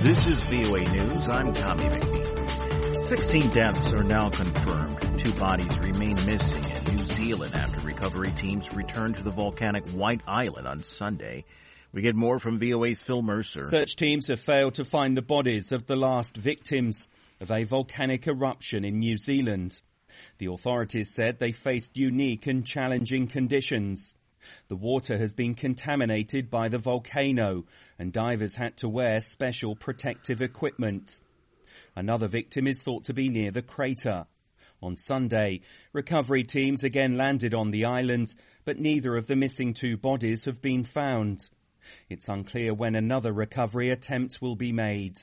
This is VOA News. I'm Tommy McNeil. 16 deaths are now confirmed. 2 bodies remain missing in New Zealand after recovery teams returned to the volcanic White Island on Sunday. We get more from VOA's Phil Mercer. Search teams have failed to find the bodies of the last victims of a volcanic eruption in New Zealand. The authorities said they faced unique and challenging conditions. The water has been contaminated by the volcano, and divers had to wear special protective equipment. Another victim is thought to be near the crater. On Sunday, recovery teams again landed on the island, but neither of the missing 2 bodies have been found. It's unclear when another recovery attempt will be made.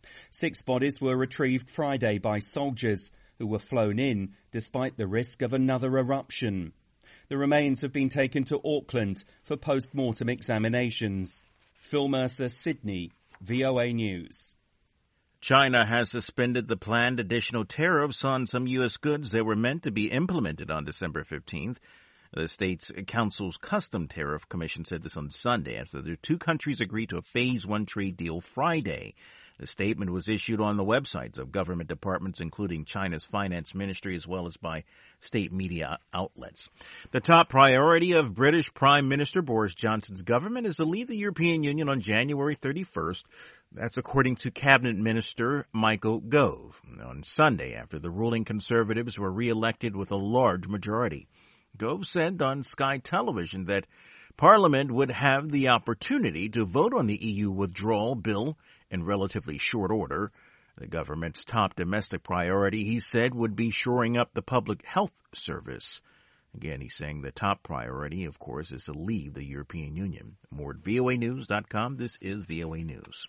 6 bodies were retrieved Friday by soldiers who were flown in despite the risk of another eruption. The remains have been taken to Auckland for post-mortem examinations. Phil Mercer, Sydney, VOA News. China has suspended the planned additional tariffs on some U.S. goods that were meant to be implemented on December 15th. The state's Council's Custom Tariff Commission said this on Sunday after the 2 countries agreed to a Phase 1 trade deal Friday. The statement was issued on the websites of government departments, including China's finance ministry, as well as by state media outlets. The top priority of British Prime Minister Boris Johnson's government is to leave the European Union on January 31st. That's according to Cabinet Minister Michael Gove. On Sunday, after the ruling Conservatives were re-elected with a large majority. Gove said on Sky Television that Parliament would have the opportunity to vote on the EU withdrawal bill in relatively short order. The government's top domestic priority, he said, would be shoring up the public health service. Again, he's saying the top priority, of course, is to leave the European Union. More at voanews.com. This is VOA News.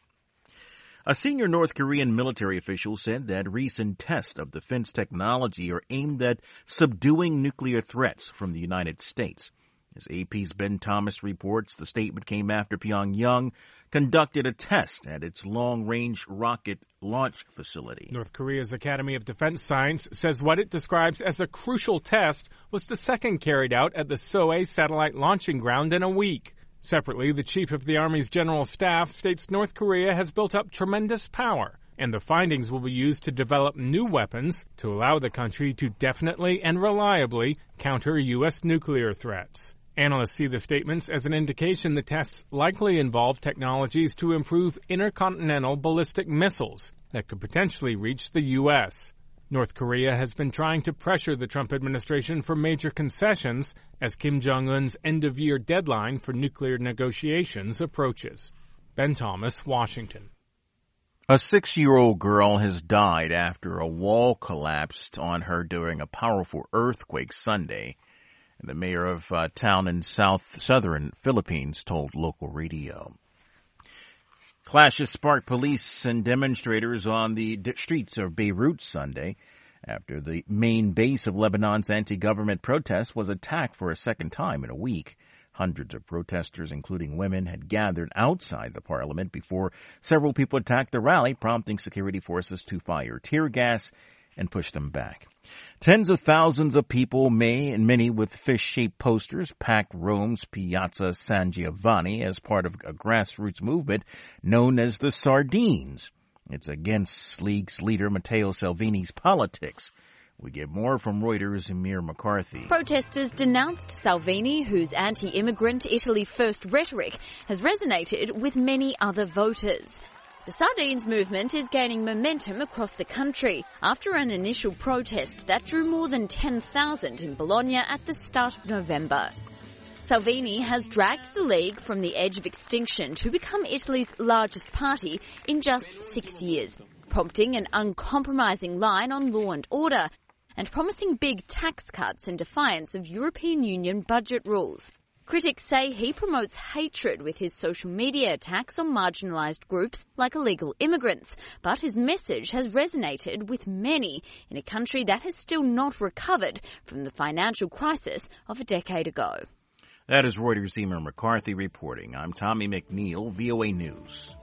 A senior North Korean military official said that recent tests of defense technology are aimed at subduing nuclear threats from the United States. As AP's Ben Thomas reports, the statement came after Pyongyang conducted a test at its long-range rocket launch facility. North Korea's Academy of Defense Science says what it describes as a crucial test was the second carried out at the Sohae satellite launching ground in a week. Separately, the chief of the Army's general staff states North Korea has built up tremendous power, and the findings will be used to develop new weapons to allow the country to definitely and reliably counter U.S. nuclear threats. Analysts see the statements as an indication the tests likely involve technologies to improve intercontinental ballistic missiles that could potentially reach the U.S. North Korea has been trying to pressure the Trump administration for major concessions as Kim Jong-un's end-of-year deadline for nuclear negotiations approaches. Ben Thomas, Washington. A 6-year-old girl has died after a wall collapsed on her during a powerful earthquake Sunday. The mayor of a town in southern Philippines told local radio. Clashes sparked police and demonstrators on the streets of Beirut Sunday after the main base of Lebanon's anti-government protest was attacked for a second time in a week. Hundreds of protesters, including women, had gathered outside the parliament before several people attacked the rally, prompting security forces to fire tear gas and push them back. Tens of thousands of people, many with fish-shaped posters, packed Rome's Piazza San Giovanni as part of a grassroots movement known as the Sardines. It's against League's leader Matteo Salvini's politics. We get more from Reuters' Amir McCarthy. Protesters denounced Salvini, whose anti-immigrant Italy first rhetoric has resonated with many other voters. The Sardines movement is gaining momentum across the country after an initial protest that drew more than 10,000 in Bologna at the start of November. Salvini has dragged the League from the edge of extinction to become Italy's largest party in just 6 years, prompting an uncompromising line on law and order and promising big tax cuts in defiance of European Union budget rules. Critics say he promotes hatred with his social media attacks on marginalised groups like illegal immigrants, but his message has resonated with many in a country that has still not recovered from the financial crisis of a decade ago. That is Reuters' Amir McCarthy reporting. I'm Tommy McNeil, VOA News.